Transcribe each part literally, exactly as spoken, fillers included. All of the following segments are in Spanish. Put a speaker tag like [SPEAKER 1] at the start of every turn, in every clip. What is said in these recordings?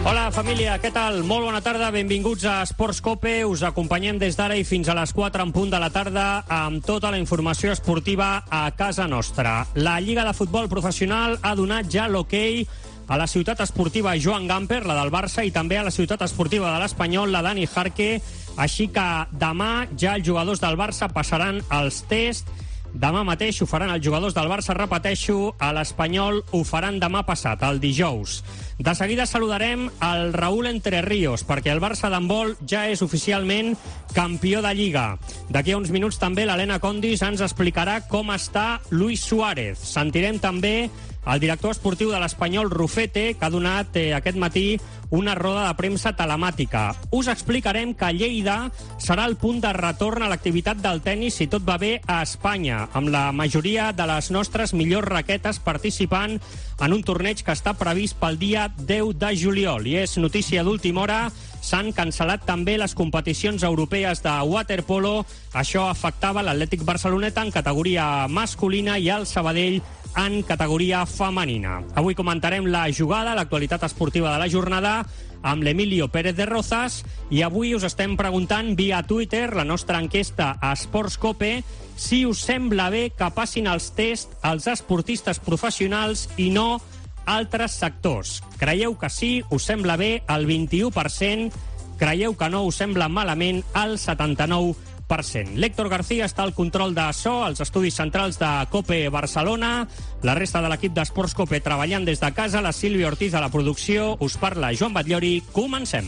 [SPEAKER 1] Hola, família, què tal? Molt bona tarda, benvinguts a Esports Cope. Us acompanyem des d'ara i fins a les quatre en punt de la tarda amb tota la informació esportiva a casa nostra. La Lliga de Futbol Professional ha donat ja l'hoquei a la ciutat esportiva Joan Gamper, la del Barça, i també a la ciutat esportiva de l'Espanyol, la Dani Jarque. Així que demà ja els jugadors del Barça passaran els tests. Demà mateix ho faran els jugadors del Barça, repeteixo, a l'Espanyol ho faran demà passat, el dijous. De seguida saludarem el Raúl Entre Ríos, perquè el Barça d'handbol ja és oficialment campió de Lliga. D'aquí a uns minuts també l'Helena Condis ens explicarà com està Luis Suárez. Sentirem també el director esportiu de l'Espanyol, Rufete, que ha donat eh, aquest matí una roda de premsa telemàtica. Us explicarem que Lleida serà el punt de retorn a l'activitat del tennis, si tot va bé, a Espanya, amb la majoria de les nostres millors raquetes participant en un torneig que està previst pel dia deu de juliol. I és notícia d'última hora, s'han cancel·lat també les competicions europees de waterpolo. Això afectava l'Atlètic Barceloneta en categoria masculina i el Sabadell en categoria femenina. Avui comentarem la jugada, l'actualitat esportiva de la jornada, amb l'Emilio Pérez de Rozas, i avui us estem preguntant via Twitter, la nostra enquesta a Esports Cope, si us sembla bé que passin els tests als esportistes professionals i no altres sectors. Creieu que sí, us sembla bé, el vint-i-u per cent. Creieu que no, us sembla malament, el setanta-nou per cent. L'Héctor García està al control de so, als estudis centrals de Cope Barcelona. La resta de l'equip d'Esports Cope treballant des de casa. La Sílvia Ortiz a la producció. Us parla Joan Batllori. Comencem.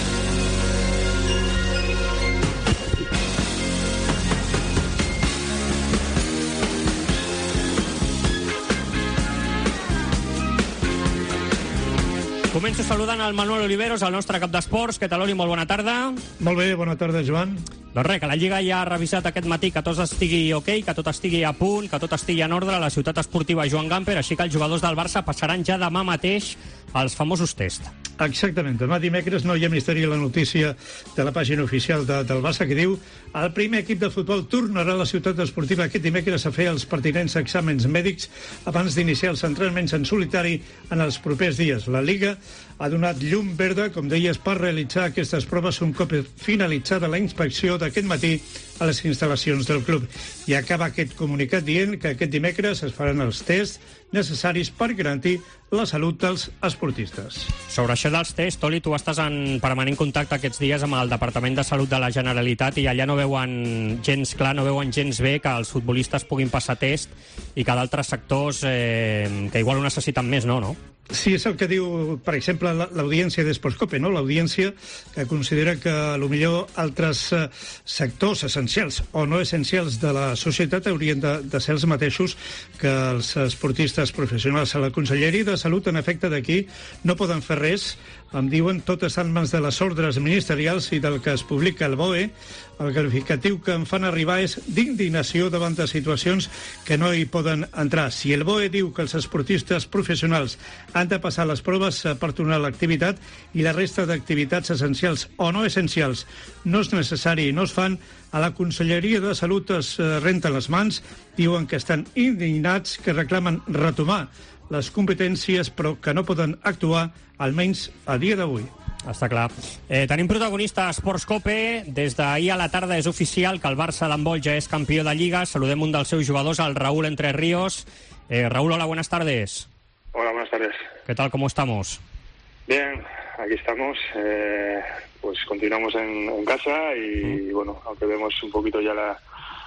[SPEAKER 1] Començo saludant el Manuel Oliveros, el nostre cap d'esports. Què tal, Oli? Molt bona tarda.
[SPEAKER 2] Molt bé, bona tarda, Joan.
[SPEAKER 1] Doncs res, que la Lliga ja ha revisat aquest matí que tot estigui ok, que tot estigui a punt, que tot estigui en ordre a la ciutat esportiva Joan Gamper, així que els jugadors del Barça passaran ja demà mateix als famosos tests.
[SPEAKER 2] Exactament. Demà dimecres no hi ha misteri a la notícia de la pàgina oficial de, del Barça que diu el primer equip de futbol tornarà a la ciutat esportiva aquest dimecres a fer els pertinents exàmens mèdics abans d'iniciar els entrenaments en solitari en els propers dies. La Lliga ha donat llum verda, com deies, per realitzar aquestes proves un cop finalitzada la inspecció d'aquest matí a les instal·lacions del club. I acaba aquest comunicat dient que aquest dimecres es faran els tests necessaris per garantir la salut dels esportistes.
[SPEAKER 1] Sobre això dels tests, Toli, tu estàs en permanent contacte aquests dies amb el Departament de Salut de la Generalitat i allà no veuen gens clar, no veuen gens bé que els futbolistes puguin passar test i que d'altres sectors eh, que igual ho necessiten més, no, no?
[SPEAKER 2] Sí, és el que diu, per exemple, l'audiència d'Esports Cope, no? L'audiència que considera que potser altres eh, sectors essencials o no essencials de la societat haurien de, de ser els mateixos que els esportistes professionals. A la Conselleria de Salut, en efecte, d'aquí no poden fer res. Em diuen, tot està en mans de les ordres ministerials i del que es publica al B O E. El qualificatiu que em fan arribar és d'indignació davant de situacions que no hi poden entrar. Si el B O E diu que els esportistes professionals han de passar les proves per tornar a l'activitat i la resta d'activitats essencials o no essencials no és necessari i no es fan, a la Conselleria de Salut es renten les mans, diuen que estan indignats, que reclamen retomar les competències però que no poden actuar, almenys a dia d'avui.
[SPEAKER 1] Està clar. Eh, tenim protagonista a Esports Cope. Des d'ahir a la tarda és oficial que el Barça d'handbol ja és campió de Lliga. Saludem un dels seus jugadors, el Raúl Entre Ríos. Eh, Raúl, hola, buenas tardes.
[SPEAKER 3] Hola, buenas tardes.
[SPEAKER 1] ¿Qué tal, cómo estamos?
[SPEAKER 3] Bien, aquí estamos. Eh, pues continuamos en, en casa y, bueno, aunque vemos un poquito ya la,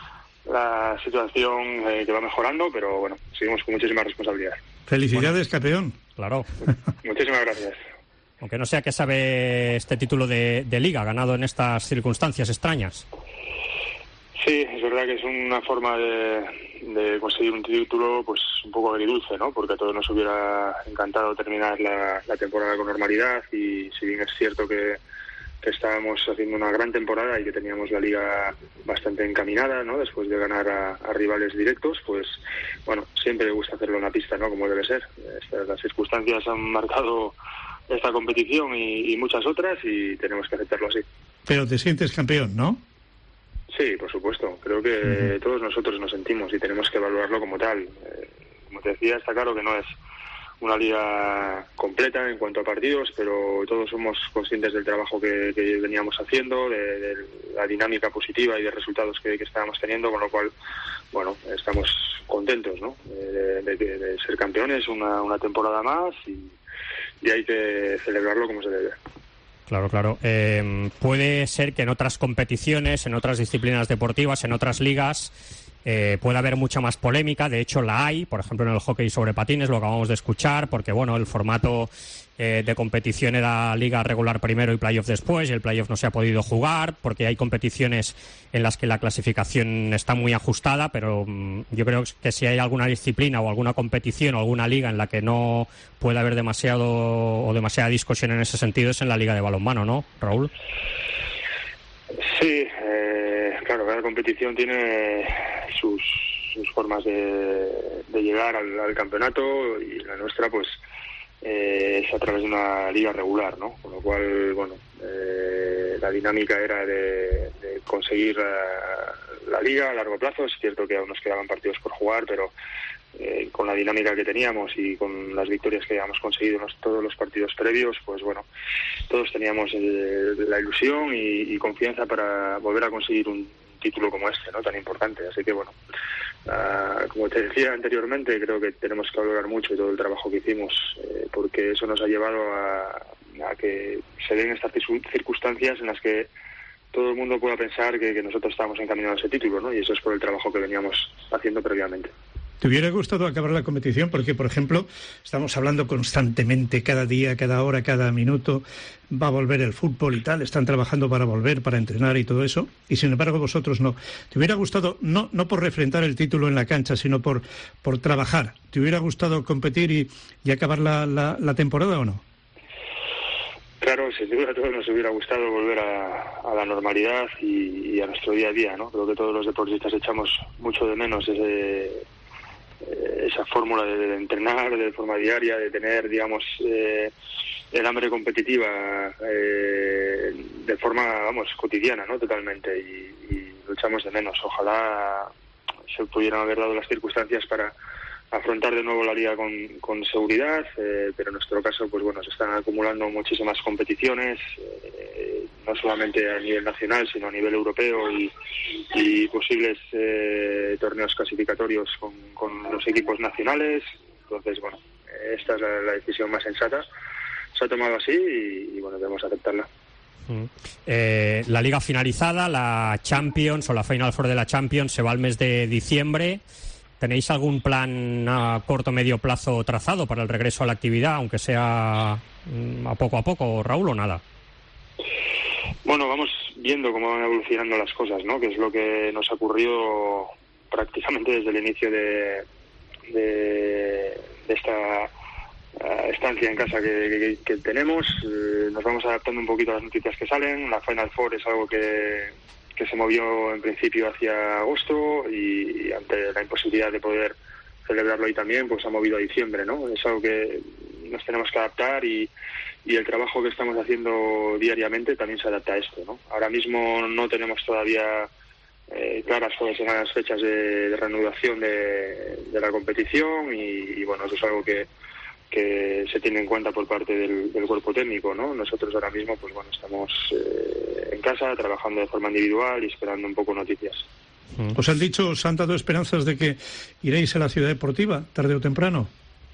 [SPEAKER 3] la situación eh, que va mejorando, pero bueno, seguimos con muchísima responsabilidad.
[SPEAKER 2] Felicidades, bueno, campeón.
[SPEAKER 1] Claro.
[SPEAKER 3] Muchísimas gracias.
[SPEAKER 1] Aunque no sé a qué sabe este título de, de Liga, ganado en estas circunstancias extrañas.
[SPEAKER 3] Sí, es verdad que es una forma de, de conseguir un título pues un poco agridulce, ¿no? Porque a todos nos hubiera encantado terminar la, la temporada con normalidad y si bien es cierto que, que estábamos haciendo una gran temporada y que teníamos la Liga bastante encaminada, ¿no? Después de ganar a, a rivales directos, pues bueno, siempre me gusta hacerlo en la pista, ¿no? Como debe ser. Estas, las circunstancias han marcado esta competición y, y muchas otras y tenemos que aceptarlo así.
[SPEAKER 2] Pero te sientes campeón, ¿no?
[SPEAKER 3] Sí, por supuesto. Creo que uh-huh. todos nosotros nos sentimos y tenemos que valorarlo como tal. Eh, como te decía, está claro que no es una liga completa en cuanto a partidos, pero todos somos conscientes del trabajo que, que veníamos haciendo, de, de la dinámica positiva y de resultados que, que estábamos teniendo, con lo cual, bueno, estamos contentos, ¿no? De, de, de, de ser campeones una, una temporada más y, y hay que celebrarlo como se debe.
[SPEAKER 1] Claro, claro. Eh, puede ser que en otras competiciones, en otras disciplinas deportivas, en otras ligas, eh, pueda haber mucha más polémica. De hecho, la hay, por ejemplo, en el hockey sobre patines, lo acabamos de escuchar, porque bueno, el formato eh, de competición era liga regular primero y playoff después, y el playoff no se ha podido jugar, porque hay competiciones en las que la clasificación está muy ajustada, pero mmm, yo creo que si hay alguna disciplina o alguna competición o alguna liga en la que no puede haber demasiado o demasiada discusión en ese sentido, es en la liga de balonmano, ¿no, Raúl?
[SPEAKER 3] Sí, eh, claro, cada competición tiene sus, sus formas de, de llegar al, al campeonato, y la nuestra pues eh, es a través de una liga regular, ¿no? Con lo cual, bueno, eh, la dinámica era de, de conseguir la, la liga a largo plazo. Es cierto que aún nos quedaban partidos por jugar, pero eh, con la dinámica que teníamos y con las victorias que habíamos conseguido en los, todos los partidos previos, pues bueno, todos teníamos eh, la ilusión y, y confianza para volver a conseguir un título como este, ¿no? Tan importante. Así que bueno, uh, como te decía anteriormente, creo que tenemos que valorar mucho todo el trabajo que hicimos, eh, porque eso nos ha llevado a, a que se den estas circunstancias en las que todo el mundo pueda pensar que, que nosotros estábamos encaminados a ese título, ¿no? Y eso es por el trabajo que veníamos haciendo previamente.
[SPEAKER 2] ¿Te hubiera gustado acabar la competición? Porque, por ejemplo, estamos hablando constantemente, cada día, cada hora, cada minuto, va a volver el fútbol y tal, están trabajando para volver, para entrenar y todo eso, y sin embargo vosotros no. ¿Te hubiera gustado, no, no por refrentar el título en la cancha, sino por, por trabajar? ¿Te hubiera gustado competir y, y acabar la, la, la temporada o no?
[SPEAKER 3] Claro, sin duda a todos nos hubiera gustado volver a, a la normalidad y, y a nuestro día a día, ¿no? Creo que todos los deportistas echamos mucho de menos ese... esa fórmula de, de entrenar de forma diaria, de tener, digamos, eh, el hambre competitiva eh, de forma, vamos, cotidiana, ¿no? Totalmente, y, y lo echamos de menos. Ojalá se pudieran haber dado las circunstancias para afrontar de nuevo la liga con, con seguridad, eh, pero en nuestro caso, pues bueno, se están acumulando muchísimas competiciones, eh, no solamente a nivel nacional, sino a nivel europeo y, y posibles eh, torneos clasificatorios con, con los equipos nacionales. Entonces, bueno, esta es la, la decisión más sensata. Se ha tomado así y, y bueno, debemos aceptarla.
[SPEAKER 1] Mm. Eh, la liga finalizada, la Champions o la Final Four de la Champions se va al mes de diciembre. ¿Tenéis algún plan a corto o medio plazo trazado para el regreso a la actividad, aunque sea a poco a poco, Raúl, o nada?
[SPEAKER 3] Bueno, vamos viendo cómo van evolucionando las cosas, ¿no? Que es lo que nos ha ocurrido prácticamente desde el inicio de, de, de esta uh, estancia en casa que, que, que tenemos. Eh, nos vamos adaptando un poquito a las noticias que salen. La Final Four es algo que... que se movió en principio hacia agosto y, y ante la imposibilidad de poder celebrarlo ahí también, pues ha movido a diciembre, ¿no? Es algo que nos tenemos que adaptar y, y el trabajo que estamos haciendo diariamente también se adapta a esto, ¿no? Ahora mismo no tenemos todavía eh, claras cuáles serán las fechas de, de reanudación de, de la competición y, y bueno, eso es algo que que se tiene en cuenta por parte del, del cuerpo técnico, ¿no? Nosotros ahora mismo, pues bueno, estamos eh, en casa trabajando de forma individual y esperando un poco noticias.
[SPEAKER 2] ¿Os han dicho, os han dado esperanzas de que iréis a la ciudad deportiva, tarde o temprano?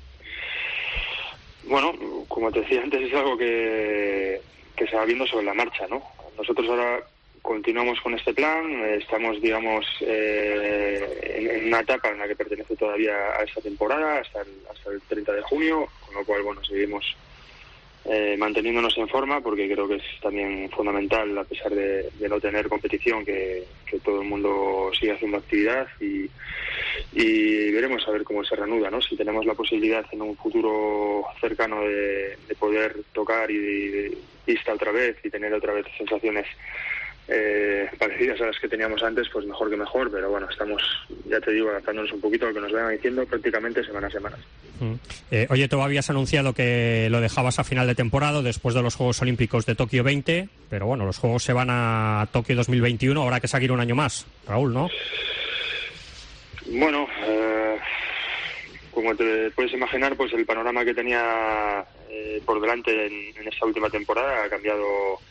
[SPEAKER 3] Bueno, como te decía antes, es algo que, que se va viendo sobre la marcha, ¿no? Nosotros ahora continuamos con este plan, estamos, digamos, eh, en, en una etapa en la que pertenece todavía a esta temporada, hasta el, hasta el treinta de junio, con lo cual, bueno, seguimos eh, manteniéndonos en forma, porque creo que es también fundamental, a pesar de, de no tener competición, que, que todo el mundo siga haciendo actividad y, y veremos a ver cómo se reanuda, ¿no? Si tenemos la posibilidad en un futuro cercano de, de poder tocar y de, de pista otra vez y tener otra vez sensaciones Eh, parecidas a las que teníamos antes, pues mejor que mejor, pero bueno, estamos, ya te digo, adaptándonos un poquito a lo que nos vayan diciendo prácticamente semana a semana.
[SPEAKER 1] Mm. Eh, oye, tú habías anunciado que lo dejabas a final de temporada después de los Juegos Olímpicos de Tokio veinte, pero bueno, los Juegos se van a Tokio dos mil veintiuno, habrá que seguir un año más, Raúl, ¿no?
[SPEAKER 3] Bueno, eh, como te puedes imaginar, pues el panorama que tenía eh, por delante en, en esta última temporada ha cambiado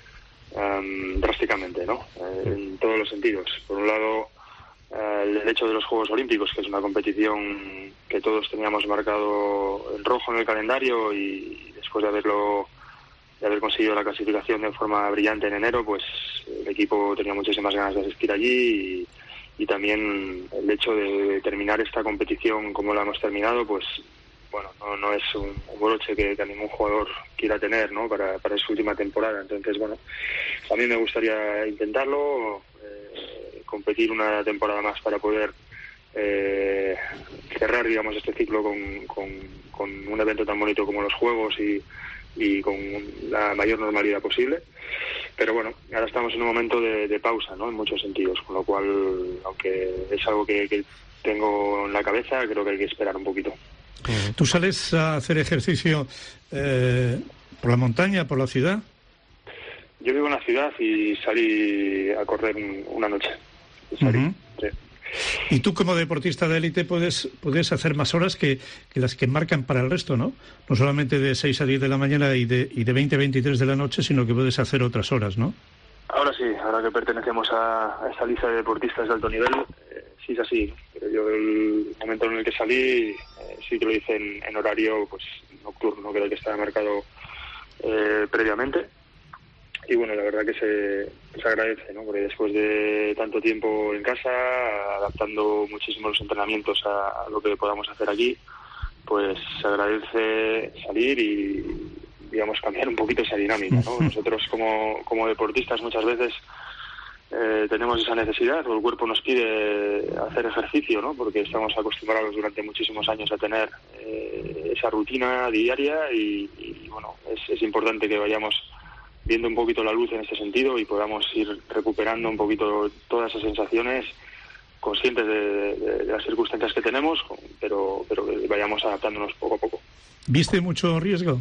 [SPEAKER 3] um, drásticamente, ¿no? Eh, en todos los sentidos. Por un lado, eh, el hecho de los Juegos Olímpicos, que es una competición que todos teníamos marcado en rojo en el calendario, y después de haberlo de haber conseguido la clasificación de forma brillante en enero, pues el equipo tenía muchísimas ganas de asistir allí, y, y también el hecho de terminar esta competición como la hemos terminado, pues bueno, no, no es un, un broche que, que ningún jugador quiera tener, ¿no? para, para su última temporada. Entonces, bueno, a mí me gustaría intentarlo, eh, competir una temporada más para poder eh, cerrar, digamos, este ciclo con, con, con un evento tan bonito como los Juegos, y y con la mayor normalidad posible. Pero bueno, ahora estamos en un momento de, de pausa, ¿no? En muchos sentidos, con lo cual, aunque es algo que, que tengo en la cabeza, creo que hay que esperar un poquito.
[SPEAKER 2] ¿Tú sales a hacer ejercicio eh, por la montaña, por la ciudad?
[SPEAKER 3] Yo vivo en la ciudad y salí a correr una noche. Salí, uh-huh. Sí.
[SPEAKER 2] Y tú, como deportista de élite, puedes, puedes hacer más horas que, que las que marcan para el resto, ¿no? No solamente de seis a diez de la mañana y de, y de veinte a veintitrés de la noche, sino que puedes hacer otras horas, ¿no?
[SPEAKER 3] Ahora sí, ahora que pertenecemos a, a esta lista de deportistas de alto nivel, eh, sí es así. Pero yo, el momento en el que salí, eh, sí que lo hice en, en horario pues nocturno, creo que estaba marcado eh, previamente. Y bueno, la verdad que se, se agradece, ¿no? Porque después de tanto tiempo en casa, adaptando muchísimo los entrenamientos a, a lo que podamos hacer aquí, pues se agradece salir y, digamos, cambiar un poquito esa dinámica, ¿no? Nosotros como, como deportistas muchas veces eh, tenemos esa necesidad, o el cuerpo nos pide hacer ejercicio, ¿no? Porque estamos acostumbrados durante muchísimos años a tener eh, esa rutina diaria, y, y bueno, es, es importante que vayamos viendo un poquito la luz en este sentido y podamos ir recuperando un poquito todas esas sensaciones, conscientes de, de, de las circunstancias que tenemos, pero, pero que vayamos adaptándonos poco a poco.
[SPEAKER 2] ¿Viste mucho riesgo?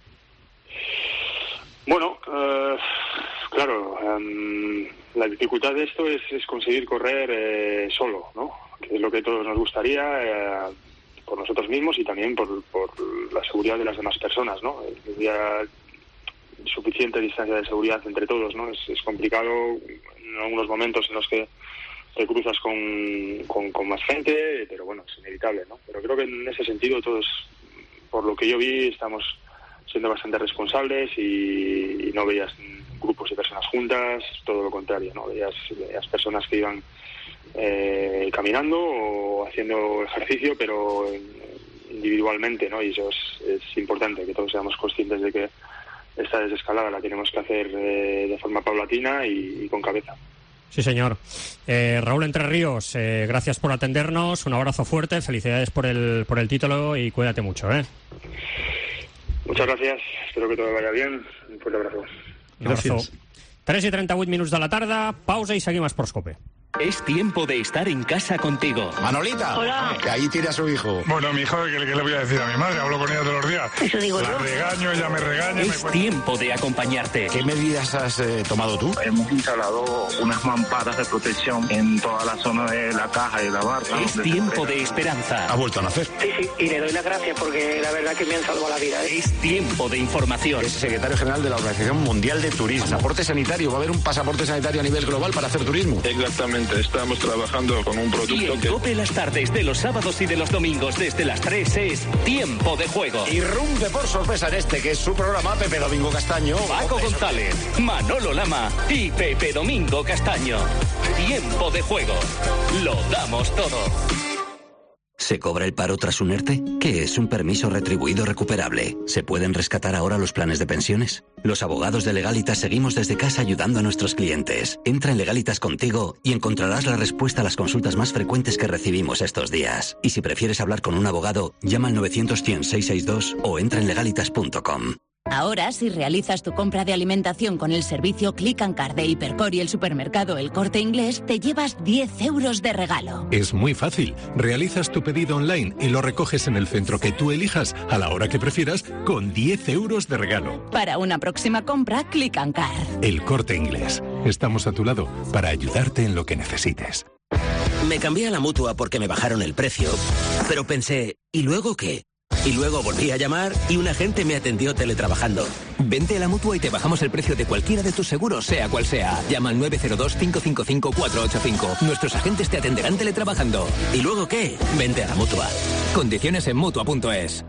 [SPEAKER 3] Bueno, eh, claro, um, la dificultad de esto es, es conseguir correr eh, solo, ¿no? Que es lo que a todos nos gustaría, eh, por nosotros mismos y también por, por la seguridad de las demás personas, ¿no? Ya suficiente distancia de seguridad entre todos, ¿no? Es, es complicado en algunos momentos en los que te cruzas con, con, con más gente, pero bueno, es inevitable, ¿no? Pero creo que en ese sentido todos, por lo que yo vi, estamos siendo bastante responsables, y, y no veías grupos de personas juntas, todo lo contrario, ¿no? Veías, veías personas que iban eh, caminando o haciendo ejercicio, pero individualmente, ¿no? Y eso es, es importante, que todos seamos conscientes de que esta desescalada la tenemos que hacer eh, de forma paulatina y, y con cabeza.
[SPEAKER 1] Sí, señor. Eh, Raúl Entre Ríos, eh, gracias por atendernos, un abrazo fuerte, felicidades por el por el título y cuídate mucho, ¿eh?
[SPEAKER 3] Muchas gracias, espero que todo vaya bien, un fuerte abrazo.
[SPEAKER 1] Un abrazo. tres i trenta-vuit minuts de la tarda, pausa y seguim a Sports Cope.
[SPEAKER 4] Es tiempo de estar en casa contigo.
[SPEAKER 5] Manolita,
[SPEAKER 6] hola,
[SPEAKER 5] que ahí tiene a su hijo.
[SPEAKER 7] Bueno, mi hijo, ¿qué, qué le voy a decir a mi madre? Hablo con ella todos los días.
[SPEAKER 6] Eso digo
[SPEAKER 7] la
[SPEAKER 6] yo.
[SPEAKER 7] regaño, ella me regaña.
[SPEAKER 4] Es
[SPEAKER 7] me
[SPEAKER 4] tiempo de acompañarte.
[SPEAKER 5] ¿Qué medidas has eh, tomado tú?
[SPEAKER 8] Hemos instalado unas mamparas de protección en toda la zona de la caja y la barra.
[SPEAKER 4] Es tiempo de esperanza.
[SPEAKER 5] ¿Ha vuelto a nacer?
[SPEAKER 6] Sí, sí, y le doy las gracias porque la verdad que me han salvado la vida, ¿eh?
[SPEAKER 4] Es tiempo de información.
[SPEAKER 5] Es secretario general de la Organización Mundial de Turismo. Pasaporte sanitario. Va a haber un pasaporte sanitario a nivel global para hacer turismo.
[SPEAKER 8] Exactamente, estamos trabajando con un producto
[SPEAKER 4] y en
[SPEAKER 8] que...
[SPEAKER 4] Cope las tardes de los sábados y de los domingos desde las tres es Tiempo de Juego.
[SPEAKER 5] Irrumpe por sorpresa en este, que es su programa, Pepe Domingo Castaño.
[SPEAKER 4] Paco
[SPEAKER 5] Pepe
[SPEAKER 4] González,
[SPEAKER 5] sorpresa.
[SPEAKER 4] Manolo Lama y Pepe Domingo Castaño. Tiempo de Juego. Lo damos todo.
[SPEAKER 9] ¿Se cobra el paro tras un ERTE? ¿Qué es un permiso retribuido recuperable? ¿Se pueden rescatar ahora los planes de pensiones? Los abogados de Legalitas seguimos desde casa ayudando a nuestros clientes. Entra en Legalitas Contigo y encontrarás la respuesta a las consultas más frecuentes que recibimos estos días. Y si prefieres hablar con un abogado, llama al novecientos cien seiscientos sesenta y dos o entra en legalitas punto com.
[SPEAKER 10] Ahora, si realizas tu compra de alimentación con el servicio Click and Card de Hipercor y el supermercado El Corte Inglés, te llevas diez euros de regalo.
[SPEAKER 11] Es muy fácil. Realizas tu pedido online y lo recoges en el centro que tú elijas a la hora que prefieras con diez euros de regalo.
[SPEAKER 10] Para una próxima compra, Click and Card.
[SPEAKER 11] El Corte Inglés. Estamos a tu lado para ayudarte en lo que necesites.
[SPEAKER 12] Me cambié a la Mutua porque me bajaron el precio, pero pensé, ¿y luego qué? Y luego volví a llamar y un agente me atendió teletrabajando. Vente a la Mutua y te bajamos el precio de cualquiera de tus seguros, sea cual sea. Llama al nueve cero dos, cinco cinco cinco, cuatro ocho cinco. Nuestros agentes te atenderán teletrabajando. ¿Y luego qué? Vente a la Mutua. Condiciones en Mutua punto es.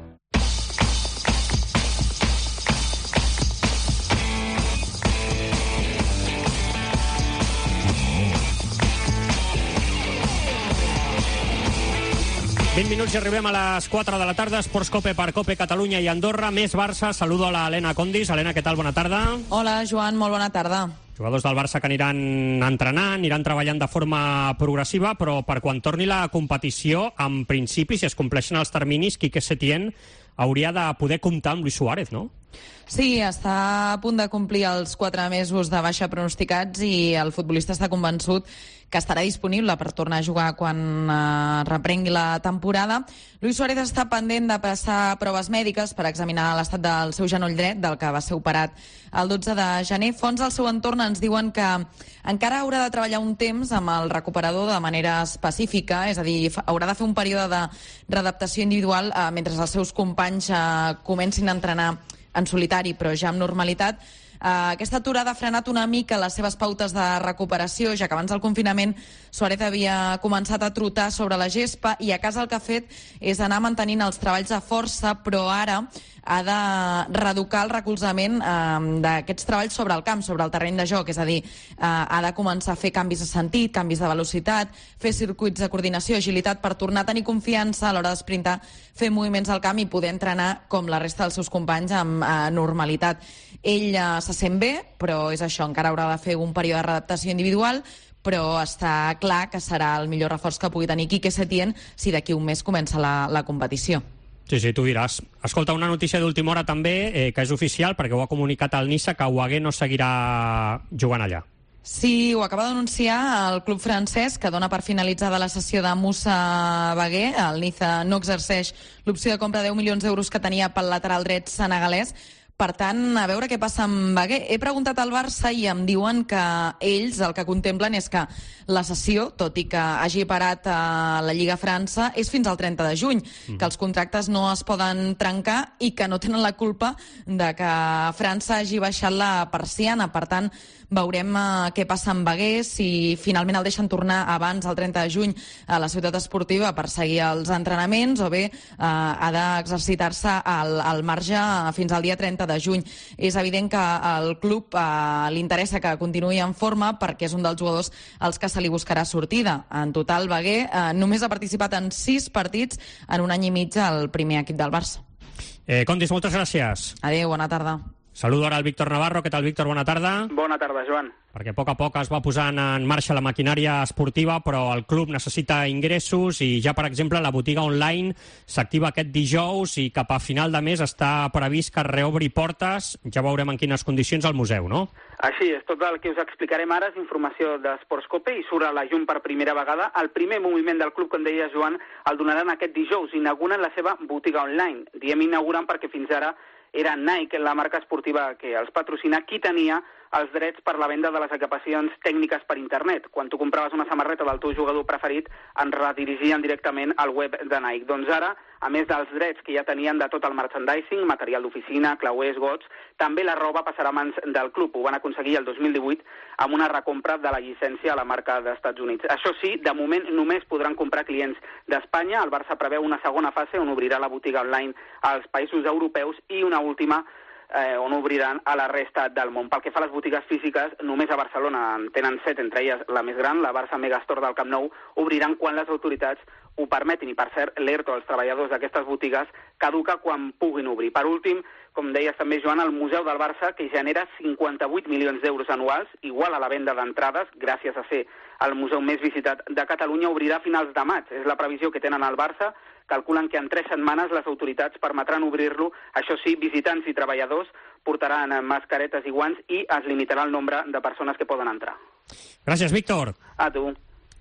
[SPEAKER 1] vint minuts i arribem a les quatre de la tarda. Esports Cope per Cope Catalunya i Andorra. Més Barça. Saludo a l'Helena Condis. Helena, què tal? Bona tarda.
[SPEAKER 13] Hola, Joan. Molt bona tarda.
[SPEAKER 1] Jugadors del Barça que aniran entrenant, aniran treballant de forma progressiva, però per quan torni la competició, en principi, si es compleixen els terminis, Quique Setién hauria de poder comptar amb Luis Suárez, no?
[SPEAKER 13] Sí, està a punt de complir els quatre mesos de baixa pronosticats i el futbolista està convençut que estarà disponible per tornar a jugar quan eh, reprengui la temporada. Luis Suárez està pendent de passar proves mèdiques per examinar l'estat del seu genoll dret, del que va ser operat el dotze de gener. Fonts del seu entorn ens diuen que encara haurà de treballar un temps amb el recuperador de manera específica, és a dir, haurà de fer un període de readaptació individual eh, mentre els seus companys eh, comencin a entrenar en solitari, però ja amb normalitat. Uh, aquesta aturada ha frenat una mica les seves pautes de recuperació, ja que abans del confinament Suárez havia començat a trotar sobre la gespa i a casa el que ha fet és anar mantenint els treballs de força, però ara ha de reeducar el recolzament eh, d'aquests treballs sobre el camp, sobre el terreny de joc, és a dir, eh, ha de començar a fer canvis de sentit, canvis de velocitat, fer circuits de coordinació, agilitat, per tornar a tenir confiança a l'hora d'esprintar, fer moviments al camp i poder entrenar com la resta dels seus companys amb eh, normalitat. Ell eh, se sent bé, però és això, encara haurà de fer un període de readaptació individual, però està clar que serà el millor reforç que pugui tenir Quique Setién si d'aquí un mes comença la, la competició.
[SPEAKER 1] Sí, sí, tu diràs. Escolta, una notícia d'última hora també, eh, que és oficial, perquè ho ha comunicat el Niça, que Huguet no seguirà jugant allà.
[SPEAKER 13] Sí, ho acaba d'anunciar el club francès, que dona per finalitzada la sessió de Moussa Bagué. El Niza no exerceix l'opció de compra de deu milions d'euros que tenia pel lateral dret senegalès. Per tant, a veure què passa amb Bagué. He preguntat al Barça i em diuen que ells el que contemplen és que la sessió, tot i que hagi parat a la Lliga França, és fins al trenta de juny, mm. que els contractes no es poden trencar i que no tenen la culpa de que França hagi baixat la persiana. Per tant, veurem uh, què passa amb Bagué, si finalment el deixen tornar abans, el trenta de juny, a la ciutat esportiva per seguir els entrenaments, o bé uh, ha d'exercitar-se al, al marge fins al dia trenta de juny. És evident que al club uh, li interessa que continuï en forma perquè és un dels jugadors als que se li buscarà sortida. En total, Bagué uh, només ha participat en sis partits en un any i mig al primer equip del Barça.
[SPEAKER 1] Eh, Condis, moltes gràcies.
[SPEAKER 13] Adéu, bona tarda.
[SPEAKER 1] Saludo ara al Víctor Navarro. Què tal, Víctor? Bona tarda.
[SPEAKER 6] Bona tarda, Joan.
[SPEAKER 1] Perquè a poc a poc es va posant en marxa la maquinària esportiva, però el club necessita ingressos i ja, per exemple, la botiga online s'activa aquest dijous i cap a final de mes està previst que reobri portes. Ja veurem en quines condicions al museu, no?
[SPEAKER 6] Així és, tot el que us explicarem ara és informació d'Esports Cope i surt a la llum per primera vegada. El primer moviment del club, com deia Joan, el donaran aquest dijous, inauguren la seva botiga online. Diem inauguren perquè fins ara era Nike, la marca esportiva que els patrocina, qui tenia els drets per la venda de les equipacions tècniques per internet. Quan tu compraves una samarreta del teu jugador preferit, ens redirigien directament al web de Nike. Doncs ara, a més dels drets que ja tenien de tot el merchandising, material d'oficina, clauers, gots, també la roba passarà a mans del club. Ho van aconseguir el dos mil divuit amb una recompra de la llicència a la marca d'Estats Units. Això sí, de moment només podran comprar clients d'Espanya. El Barça preveu una segona fase on obrirà la botiga online als països europeus i una última Eh, on obriran a la resta del món. Pel que fa a les botigues físiques, només a Barcelona en tenen set, entre elles la més gran, la Barça Megastore del Camp Nou, obriran quan les autoritats ho permetin. I, per cert, l'ERTO als treballadors d'aquestes botigues caduca quan puguin obrir. Per últim, com deies també, Joan, el Museu del Barça, que genera cinquanta-vuit milions d'euros anuals, igual a la venda d'entrades, gràcies a ser el museu més visitat de Catalunya, obrirà a finals de maig. És la previsió que tenen al Barça. Calculen que en tres setmanes les autoritats permetran obrir-lo. Això sí, visitants i treballadors portaran mascaretes i guants i es limitarà el nombre de persones que poden entrar.
[SPEAKER 1] Gràcies, Víctor.
[SPEAKER 6] A tu.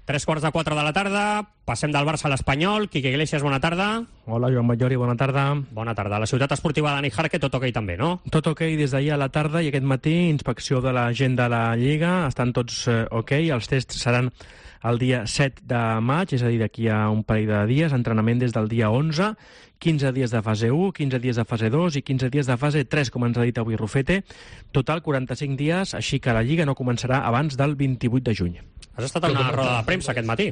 [SPEAKER 1] Tres quarts de quatre de la tarda, passem del Barça a l'Espanyol. Quique Iglesias, bona tarda.
[SPEAKER 14] Hola, Joan Batllori, bona tarda.
[SPEAKER 1] Bona tarda. La ciutat esportiva de Níjar, que tot ok també, no?
[SPEAKER 14] Tot ok des d'ahir a la tarda i aquest matí, inspecció de la gent de la Lliga. Estan tots eh, ok. Els tests seran el dia set de maig, és a dir, d'aquí a un parell de dies. Entrenament des del dia onze. quinze dies de fase u, quinze dies de fase dos i quinze dies de fase tres, com ens ha dit avui Rufete. Total, quaranta-cinc dies, així que la Lliga no començarà abans del vint-i-vuit de juny.
[SPEAKER 1] Has estat en una roda de premsa aquest matí?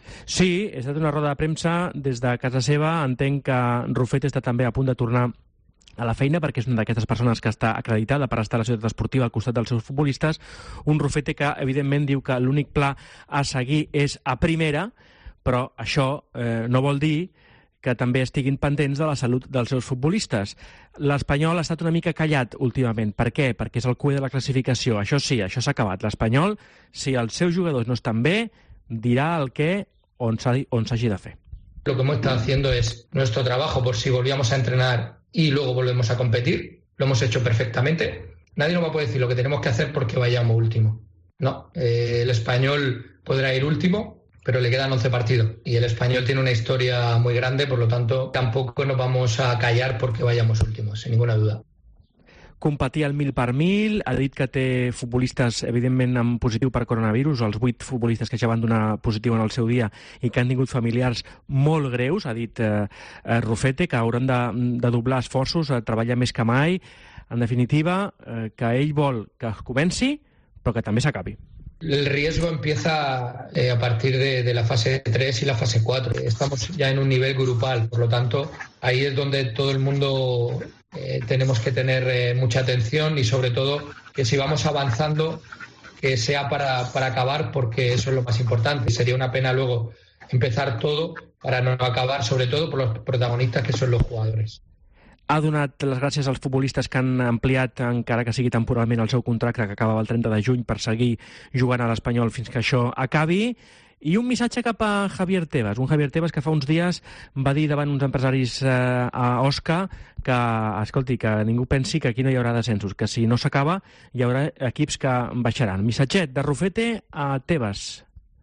[SPEAKER 14] Sí, he estat en una roda de premsa des de casa seva. Entenc que Rufete està també a punt de tornar a la feina perquè és una d'aquestes persones que està acreditada per estar a la ciutat esportiva al costat dels seus futbolistes. Un Rufete que, evidentment, diu que l'únic pla a seguir és a primera, però això eh, no vol dir que també estiguin pendents de la salut dels seus futbolistes. L'Espanyol ha estat una mica callat últimament. Per què? Perquè és el cué de la classificació. Això sí, això s'ha acabat. L'Espanyol, si els seus jugadors no estan bé, dirà el què on s'hagi de fer.
[SPEAKER 15] Lo que hemos estado haciendo es nuestro trabajo por si volvíamos a entrenar y luego volvemos a competir. Lo hemos hecho perfectamente. Nadie nos va a poder decir lo que tenemos que hacer porque vayamos último. No, eh, el Español podrá ir último, pero le quedan once partidos y el Español tiene una historia muy grande, por lo tanto tampoco nos vamos a callar porque vayamos últimos, sin ninguna duda.
[SPEAKER 14] Competir al mil per mil, ha dit que té futbolistes evidentment amb positiu per coronavirus, els vuit futbolistes que ja van donar positiu en el seu dia i que han tingut familiars molt greus, ha dit eh, Rufete, que hauran de, de doblar esforços, a treballar més que mai, en definitiva, eh, que ell vol que comenci, però que també s'acabi.
[SPEAKER 15] El riesgo empieza eh, a partir de, de la fase tres y la fase cuatro. Estamos ya en un nivel grupal, por lo tanto, ahí es donde todo el mundo eh, tenemos que tener eh, mucha atención y sobre todo que si vamos avanzando, que sea para, para acabar, porque eso es lo más importante. Sería una pena luego empezar todo para no acabar, sobre todo por los protagonistas que son los jugadores.
[SPEAKER 14] Ha donat les gràcies als futbolistes que han ampliat, encara que sigui temporalment, el seu contracte, que acabava el trenta de juny, per seguir jugant a l'Espanyol fins que això acabi. I un missatge cap a Javier Tebas, un Javier Tebas que fa uns dies va dir davant uns empresaris eh, a Osca que, escolti, que ningú pensi que aquí no hi haurà descensos, que si no s'acaba hi haurà equips que baixaran. Missatget de Rufete a Tebas.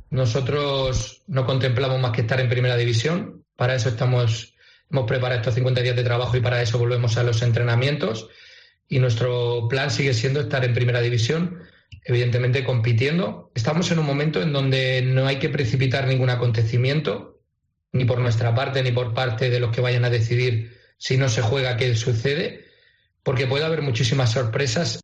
[SPEAKER 15] Nosotros no contemplamos más que estar en primera división, para eso estamos... Hemos preparado estos cincuenta días de trabajo y para eso volvemos a los entrenamientos y nuestro plan sigue siendo estar en primera división, evidentemente compitiendo. Estamos en un momento en donde no hay que precipitar ningún acontecimiento, ni por nuestra parte ni por parte de los que vayan a decidir si no se juega qué sucede, porque puede haber muchísimas sorpresas.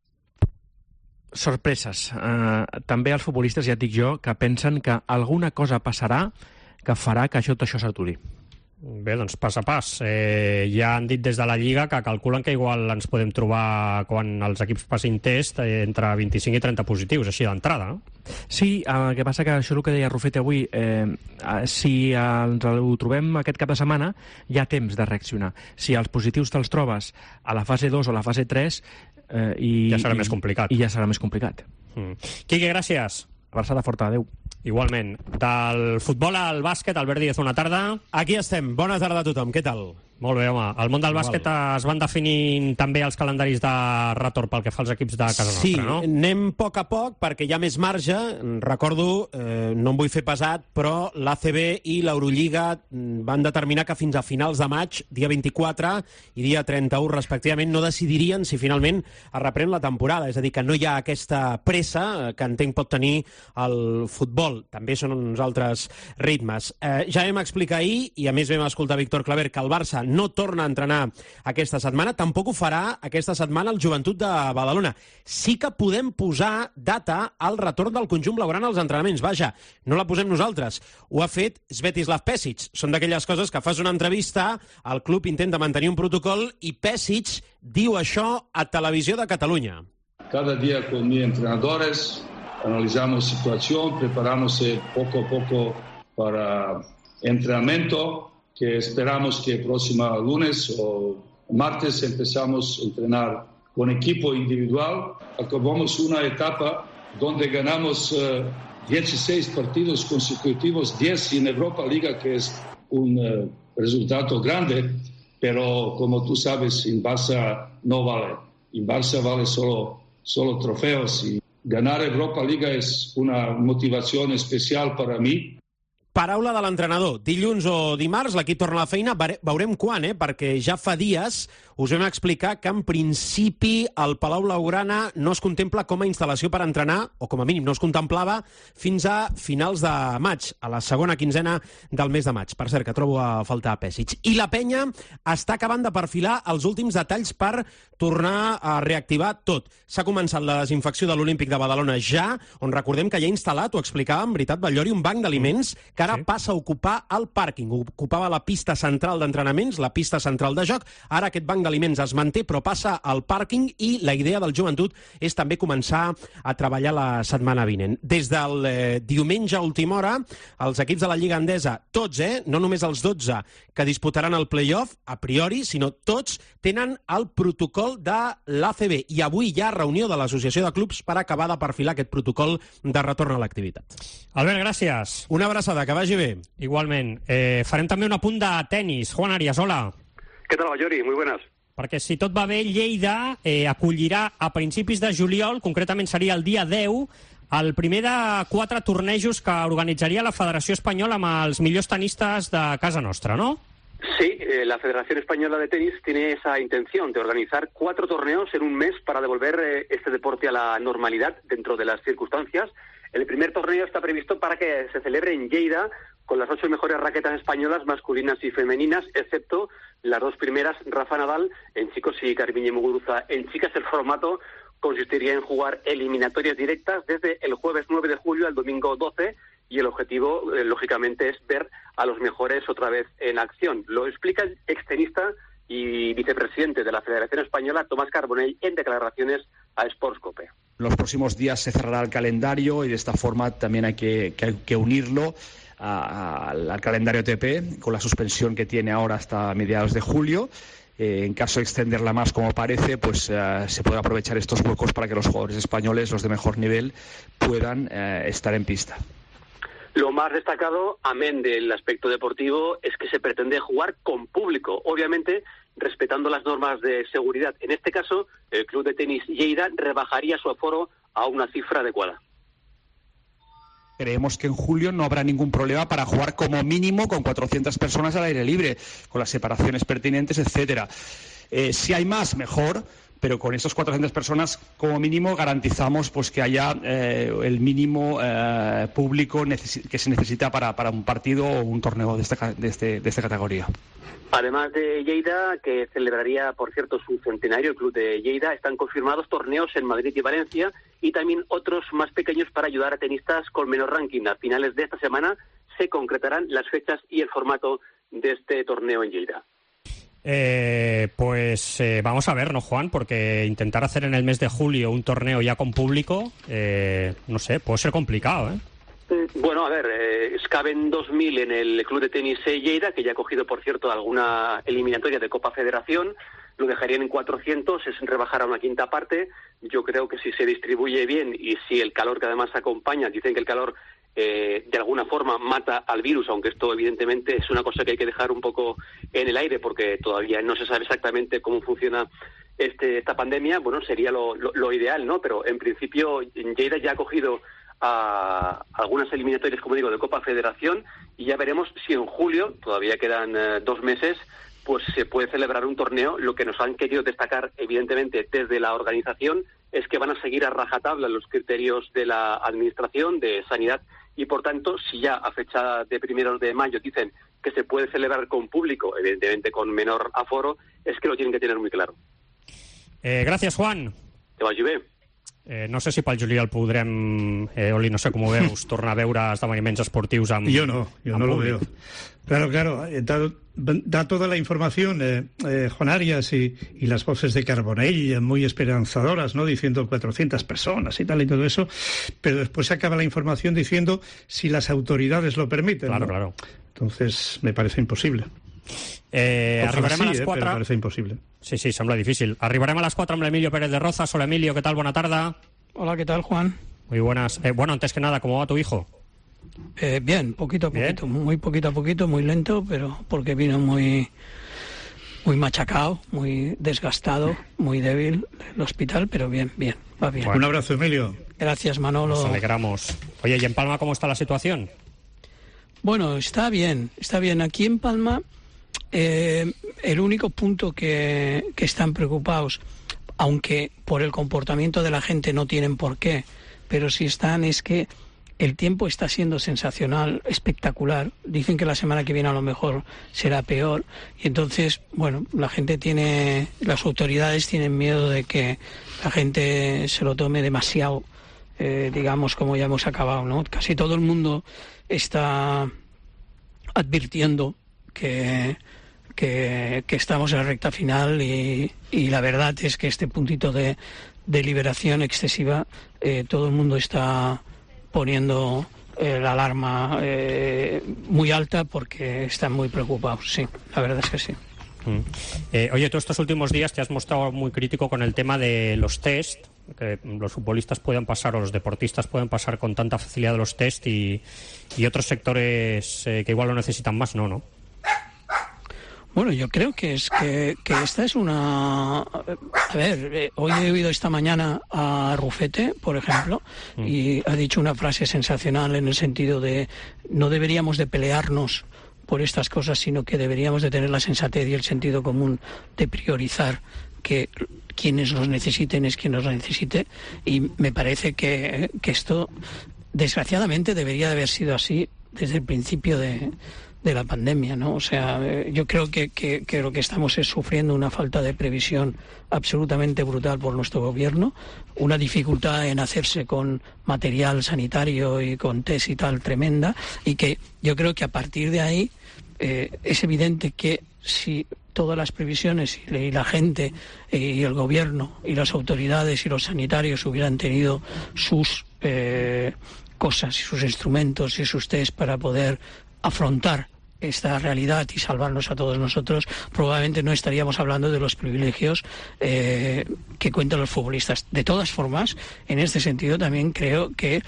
[SPEAKER 14] Sorpreses. Uh, també els futbolistes, ja et dic jo, que pensen que alguna cosa passarà que farà que això, tot això s'aturi.
[SPEAKER 1] Bé, doncs pas a pas. Eh, ja han dit des de la Lliga que calculen que igual ens podem trobar, quan els equips passin test, eh, entre vint-i-cinc i trenta positius, així d'entrada, no?
[SPEAKER 14] Sí, el que passa que això és el que deia Rufete avui, eh, si ens ho trobem aquest cap de setmana, hi ha temps de reaccionar. Si els positius te'ls trobes a la fase dos o a la fase tres... Eh, i,
[SPEAKER 1] ja serà
[SPEAKER 14] i,
[SPEAKER 1] més complicat.
[SPEAKER 14] I ja serà més complicat.
[SPEAKER 1] Mm. Quique, gràcies.
[SPEAKER 14] Abraçada forta, adeu.
[SPEAKER 1] Igualment. Del futbol al bàsquet, Albert Díaz, una tarda.
[SPEAKER 16] Aquí estem. Bona tarda a tothom. Què tal?
[SPEAKER 1] Molt bé, home. Al món del bàsquet es van definint també els calendaris de retorn pel que fa als equips de casa nostra,
[SPEAKER 16] sí,
[SPEAKER 1] no?
[SPEAKER 16] Sí, anem a poc a poc perquè hi ha més marge. Recordo, eh, no em vull fer pesat, però l'A C B i l'Eurolliga van determinar que fins a finals de maig, dia vint-i-quatre i dia trenta-u, respectivament, no decidirien si finalment es reprèn la temporada. És a dir, que no hi ha aquesta pressa que entenc pot tenir el futbol. També són uns altres ritmes. Eh, ja vam explicar ahir, i a més vam escoltar Víctor Claver, que el Barça no torna a entrenar aquesta setmana, tampoc ho farà aquesta setmana el Joventut de Badalona. Sí que podem posar data al retorn del conjunt blaugrana als entrenaments. Vaja, no la posem nosaltres. Ho ha fet Svetislav Pesic. Són d'aquelles coses que fas una entrevista, el club intenta mantenir un protocol i Pesic diu això a Televisió de Catalunya.
[SPEAKER 17] Cada día con mis entrenadores analizamos situación, preparamos poco a poco para entrenamiento, que esperamos que el próximo lunes o martes empezamos a entrenar con equipo individual. Acabamos una etapa donde ganamos uh, dieciséis partidos consecutivos, diez en Europa Liga, que es un uh, resultado grande, pero como tú sabes, en Barça no vale. En Barça vale solo, solo trofeos y ganar Europa League es una motivación especial para mí.
[SPEAKER 16] Paraula de l'entrenador. Dilluns o dimarts l'equip torna a la feina, veurem quan, eh? Perquè ja fa dies us vam explicar que en principi el Palau Blaugrana no es contempla com a instal·lació per entrenar, o com a mínim no es contemplava, fins a finals de maig, a la segona quinzena del mes de maig. Per cert, que trobo a faltar Pesic. I la penya està acabant de perfilar els últims detalls per tornar a reactivar tot. S'ha començat la desinfecció de l'Olímpic de Badalona ja, on recordem que ja ha instal·lat, ho explicàvem, veritat, Batllori, un banc d'aliments que ara sí. passa a ocupar el pàrquing. Ocupava la pista central d'entrenaments, la pista central de joc. Ara aquest banc d'aliments es manté, però passa al pàrquing, i la idea del Joventut és també començar a treballar la setmana vinent. Des del eh, diumenge a última hora, els equips de la Lliga Endesa, tots, eh, no només els dotze que disputaran el play-off, a priori, sinó tots, tenen el protocol de l'A C B. I avui hi ha reunió de l'Associació de Clubs per acabar de perfilar aquest protocol de retorn a l'activitat.
[SPEAKER 1] Albert, gràcies.
[SPEAKER 16] Una abraçada, que vagi bé.
[SPEAKER 1] Igualment. Eh, farem també un apunt de tennis. Juan Arias, hola.
[SPEAKER 18] ¿Qué tal, Bayori? Muy buenas.
[SPEAKER 1] Perquè si tot va bé, Lleida eh, acollirà a principis de juliol, concretament seria el dia deu, el primer de quatre tornejos que organitzaria la Federació Espanyola amb els millors tenistes de casa nostra, ¿no?
[SPEAKER 18] Sí, eh, la Federación Española de Tenis tiene esa intención de organizar cuatro torneos en un mes para devolver eh, este deporte a la normalidad dentro de las circunstancias. El primer torneo está previsto para que se celebre en Lleida con las ocho mejores raquetas españolas masculinas y femeninas, excepto las dos primeras, Rafa Nadal, en chicos, y Carmiñe Muguruza en chicas. El formato consistiría en jugar eliminatorias directas desde el jueves nueve de julio al domingo doce, y el objetivo, eh, lógicamente, es ver a los mejores otra vez en acción. Lo explica el extenista y vicepresidente de la Federación Española, Tomás Carbonell, en declaraciones a Sportscope.
[SPEAKER 19] Los próximos días se cerrará el calendario y de esta forma también hay que, que, hay que unirlo a, a, al calendario A T P, con la suspensión que tiene ahora hasta mediados de julio. Eh, en caso de extenderla más, como parece, pues uh, se pueden aprovechar estos huecos para que los jugadores españoles, los de mejor nivel, puedan uh, estar en pista.
[SPEAKER 18] Lo más destacado, amén del aspecto deportivo, es que se pretende jugar con público, obviamente respetando las normas de seguridad. En este caso, el Club de Tenis Lleida rebajaría su aforo a una cifra adecuada.
[SPEAKER 19] Creemos que en julio no habrá ningún problema para jugar como mínimo con cuatrocientas personas al aire libre, con las separaciones pertinentes, etcétera. Eh, si hay más, mejor, pero con estas cuatrocientas personas, como mínimo, garantizamos pues que haya eh, el mínimo eh, público que se necesita para, para un partido o un torneo de esta, de, este, de esta categoría.
[SPEAKER 18] Además de Lleida, que celebraría, por cierto, su centenario, el Club de Lleida, están confirmados torneos en Madrid y Valencia, y también otros más pequeños para ayudar a tenistas con menor ranking. A finales de esta semana se concretarán las fechas y el formato de este torneo en Lleida.
[SPEAKER 1] Eh, pues eh, vamos a ver, ¿no, Juan? Porque intentar hacer en el mes de julio un torneo ya con público, eh, no sé, puede ser complicado, ¿eh?
[SPEAKER 18] Bueno, a ver, eh, caben dos mil en el Club de Tenis Lleida, que ya ha cogido, por cierto, alguna eliminatoria de Copa Federación. Lo dejarían en cuatrocientos, es rebajar a una quinta parte. Yo creo que si se distribuye bien y si el calor que además acompaña, dicen que el calor eh, de alguna forma mata al virus, aunque esto evidentemente es una cosa que hay que dejar un poco en el aire porque todavía no se sabe exactamente cómo funciona este, esta pandemia. Bueno, sería lo, lo, lo ideal, ¿no? Pero en principio Lleida ya ha cogido a algunas eliminatorias, como digo, de Copa Federación, y ya veremos si en julio, todavía quedan eh, dos meses, pues se puede celebrar un torneo. Lo que nos han querido destacar, evidentemente, desde la organización, es que van a seguir a rajatabla los criterios de la Administración de Sanidad, y por tanto, si ya a fecha de primeros de mayo dicen que se puede celebrar con público, evidentemente con menor aforo, es que lo tienen que tener muy claro.
[SPEAKER 1] Eh, gracias, Juan.
[SPEAKER 18] Que vagi bé.
[SPEAKER 1] Eh, no sé si pel juliol podrem, eh, Oli, no sé com ho veus, tornar a veure esdeveniments esportius amb
[SPEAKER 2] Yo no, yo no lo veo. Claro, claro, da, da toda la información eh, eh, Juan Arias y, y las voces de Carbonell muy esperanzadoras, ¿no? Diciendo cuatrocientas personas y tal y todo eso, pero después se acaba la información diciendo si las autoridades lo permiten.
[SPEAKER 1] Claro,
[SPEAKER 2] ¿no?
[SPEAKER 1] claro.
[SPEAKER 2] Entonces me parece imposible.
[SPEAKER 1] Eh, arribarem
[SPEAKER 2] sí,
[SPEAKER 1] a les
[SPEAKER 2] eh,
[SPEAKER 1] quatre...
[SPEAKER 2] Però parece imposible.
[SPEAKER 1] Sí, sí, sembla difícil. Arribarem a les quatre amb l'Emilio Pérez de Rozas. Hola, Emilio, ¿qué tal? Buena tarde.
[SPEAKER 20] Hola, ¿qué tal, Juan?
[SPEAKER 1] Muy buenas. Eh, bueno, antes que nada, ¿cómo va tu hijo?
[SPEAKER 20] Eh, bien, poquito a poquito, bien. Muy poquito a poquito, muy lento, pero porque vino muy, muy machacado, muy desgastado, muy débil el hospital, pero bien, bien, va bien.
[SPEAKER 2] Bueno. Un abrazo, Emilio.
[SPEAKER 20] Gracias, Manolo.
[SPEAKER 1] Nos alegramos. Oye, ¿y en Palma cómo está la situación?
[SPEAKER 20] Bueno, está bien, está bien. Aquí en Palma, eh, el único punto que, que están preocupados, aunque por el comportamiento de la gente no tienen por qué, pero sí están, es que el tiempo está siendo sensacional, espectacular. Dicen que la semana que viene a lo mejor será peor. Y entonces, bueno, la gente tiene, las autoridades tienen miedo de que la gente se lo tome demasiado, eh, digamos, como ya hemos acabado, ¿no? Casi todo el mundo está advirtiendo que, que, que estamos en la recta final y, y la verdad es que este puntito de, de liberación excesiva, eh, todo el mundo está poniendo eh, la alarma eh, muy alta porque están muy preocupados, sí, la verdad es que sí.
[SPEAKER 1] Mm. Eh, oye, tú estos últimos días te has mostrado muy crítico con el tema de los test, que los futbolistas puedan pasar o los deportistas pueden pasar con tanta facilidad los test y, y otros sectores eh, que igual lo necesitan más, no, ¿no?
[SPEAKER 20] Bueno, yo creo que es que, que esta es una... A ver, eh, hoy he oído esta mañana a Rufete, por ejemplo, mm. y ha dicho una frase sensacional en el sentido de no deberíamos de pelearnos por estas cosas, sino que deberíamos de tener la sensatez y el sentido común de priorizar que quienes los necesiten es quien los necesite, y me parece que, que esto, desgraciadamente, debería de haber sido así desde el principio de... de la pandemia, ¿no? O sea, yo creo que, que, que lo que estamos es sufriendo una falta de previsión absolutamente brutal por nuestro gobierno, una dificultad en hacerse con material sanitario y con test y tal tremenda, y que yo creo que a partir de ahí eh, es evidente que si todas las previsiones y, y la gente eh, y el gobierno y las autoridades y los sanitarios hubieran tenido sus eh, cosas y sus instrumentos y sus test para poder afrontar esta realidad y salvarnos a todos nosotros, probablemente no estaríamos hablando de los privilegios eh, que cuentan los futbolistas. De todas formas, en este sentido también creo que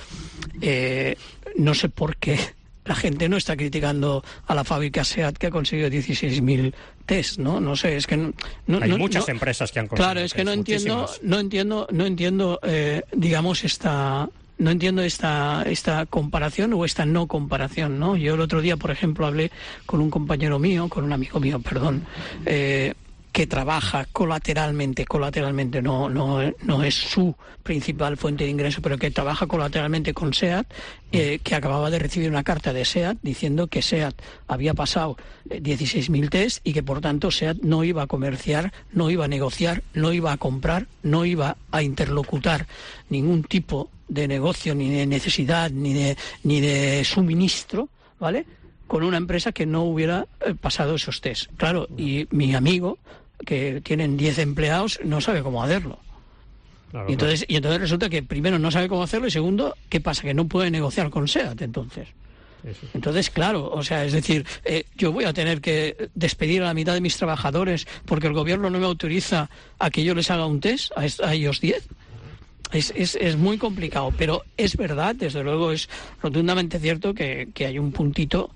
[SPEAKER 20] eh, no sé por qué la gente no está criticando a la fábrica SEAT que ha conseguido dieciséis mil test, ¿no? No sé, es que no, no,
[SPEAKER 1] hay
[SPEAKER 20] no,
[SPEAKER 1] muchas
[SPEAKER 20] no,
[SPEAKER 1] empresas que han conseguido.
[SPEAKER 20] Claro, es
[SPEAKER 1] test,
[SPEAKER 20] que no entiendo, no entiendo, no entiendo, eh, digamos esta No entiendo esta esta comparación o esta no comparación, ¿no? Yo el otro día, por ejemplo, hablé con un compañero mío, con un amigo mío, perdón, eh, que trabaja colateralmente, colateralmente, no, no, no es su principal fuente de ingreso, pero que trabaja colateralmente con SEAT, eh, que acababa de recibir una carta de SEAT diciendo que SEAT había pasado dieciséis mil test y que por tanto SEAT no iba a comerciar, no iba a negociar, no iba a comprar, no iba a interlocutar ningún tipo de negocio, ni de necesidad, ni de, ni de suministro, ¿vale?, con una empresa que no hubiera pasado esos test. Claro, y mi amigo, que tienen diez empleados, no sabe cómo hacerlo. Claro, y, entonces, claro. y entonces resulta que primero no sabe cómo hacerlo y segundo, ¿qué pasa? Que no puede negociar con SEAT entonces. Eso. Entonces, claro, o sea, es decir, eh, yo voy a tener que despedir a la mitad de mis trabajadores porque el gobierno no me autoriza a que yo les haga un test a, a ellos diez. Es, es, es muy complicado, pero es verdad, desde luego es rotundamente cierto que, que hay un puntito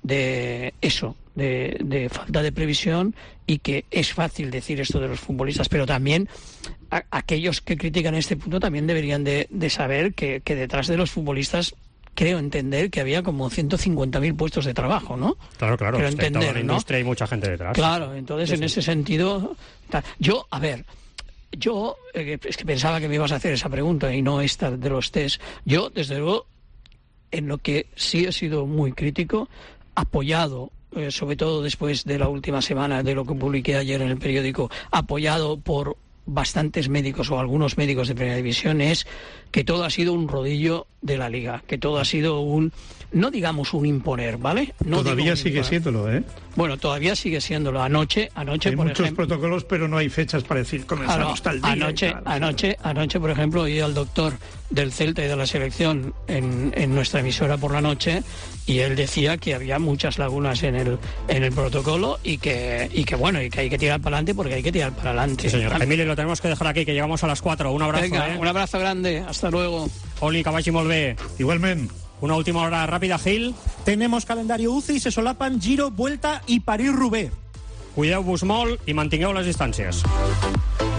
[SPEAKER 20] de eso, de, de falta de previsión, y que es fácil decir esto de los futbolistas, pero también a, aquellos que critican este punto también deberían de, de saber que, que detrás de los futbolistas creo entender que había como ciento cincuenta mil puestos de trabajo, ¿no?
[SPEAKER 1] Claro, claro,
[SPEAKER 20] creo
[SPEAKER 1] es que
[SPEAKER 20] entender,
[SPEAKER 1] toda la
[SPEAKER 20] ¿no?
[SPEAKER 1] industria hay mucha gente detrás.
[SPEAKER 20] Claro, entonces sí, en sí. ese sentido, yo, a ver... Yo, eh, es que pensaba que me ibas a hacer esa pregunta y no esta de los test. Yo, desde luego, en lo que sí he sido muy crítico, apoyado, eh, sobre todo después de la última semana, de lo que publiqué ayer en el periódico, apoyado por bastantes médicos o algunos médicos de Primera División, es que todo ha sido un rodillo de la Liga, que todo ha sido un, no digamos un imponer, ¿vale? No
[SPEAKER 2] todavía sigue imponer. siéndolo, ¿eh?
[SPEAKER 20] Bueno, todavía sigue siéndolo. Anoche, anoche
[SPEAKER 2] hay
[SPEAKER 20] por
[SPEAKER 2] muchos
[SPEAKER 20] ejemplo,
[SPEAKER 2] protocolos, pero no hay fechas para decir comenzamos tal día.
[SPEAKER 20] Anoche,
[SPEAKER 2] tal,
[SPEAKER 20] anoche, anoche, por ejemplo, oí al doctor del Celta y de la selección en, en nuestra emisora por la noche, y él decía que había muchas lagunas en el en el protocolo y que y que bueno y que hay que tirar para adelante porque hay que tirar para adelante.
[SPEAKER 1] Sí, señor. Emilio, lo tenemos que dejar aquí, que llegamos a las cuatro. Un abrazo.
[SPEAKER 20] Venga,
[SPEAKER 1] eh.
[SPEAKER 20] un abrazo grande. Hasta luego.
[SPEAKER 1] Oli, que vagi molt bé.
[SPEAKER 2] Igualment.
[SPEAKER 1] Una última hora rápida, Gil.
[SPEAKER 21] Tenemos calendario U C I, se solapan Giro, Vuelta y París-Roubaix.
[SPEAKER 1] Cuideu-vos molt i mantingueu les distàncies.